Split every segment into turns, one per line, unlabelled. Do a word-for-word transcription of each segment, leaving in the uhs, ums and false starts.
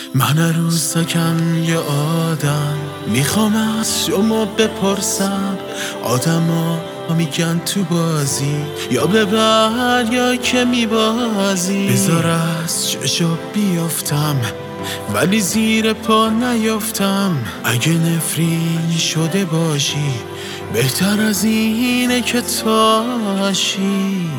من روزکم یه آدم میخوام از شما بپرسم، آدم ها میگن تو بازی یا ببر یا که میبازی. بذار از چشا بیافتم ولی زیر پا نیافتم. اگه نفرین شده باشی بهتر از اینه که تاشی.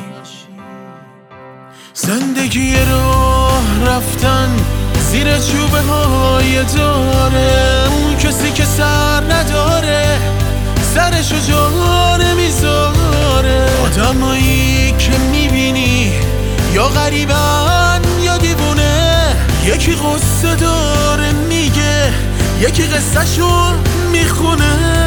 زندگی راه رفتن زیر چوبه های داره، اون کسی که سر نداره سرشو جا نمیذاره. آدمایی که میبینی یا غریبن یا دیوونه، یکی قصه داره میگه یکی قصه شو میخونه.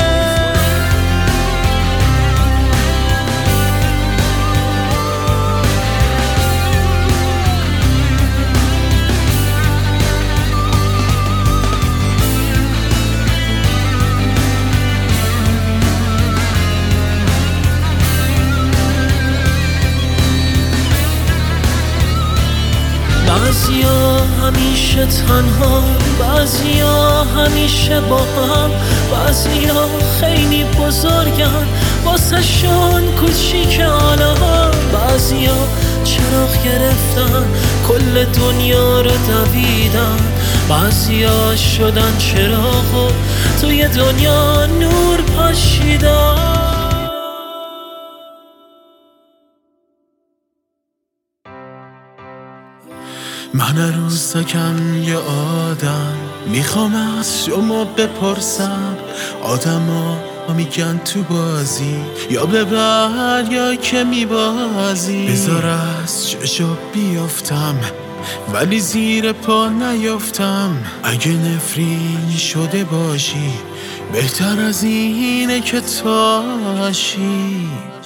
بعضیا همیشه تنها، بعضیا همیشه با هم، بعضیا خیلی بزرگن واسه شون کوچیک عالم. بعضیا چراغ گرفتن کل دنیا رو دویدن، بعضیا شدن چراغ و توی دنیا نور پاشیدن.
من روزکم یه آدم میخوام از شما بپرسم، آدم ها میگن تو بازی یا ببر یا که میبازی. بذار از چشا بیافتم ولی زیر پا نیافتم. اگه نفرین شده باشی بهتر از اینه که تاشی.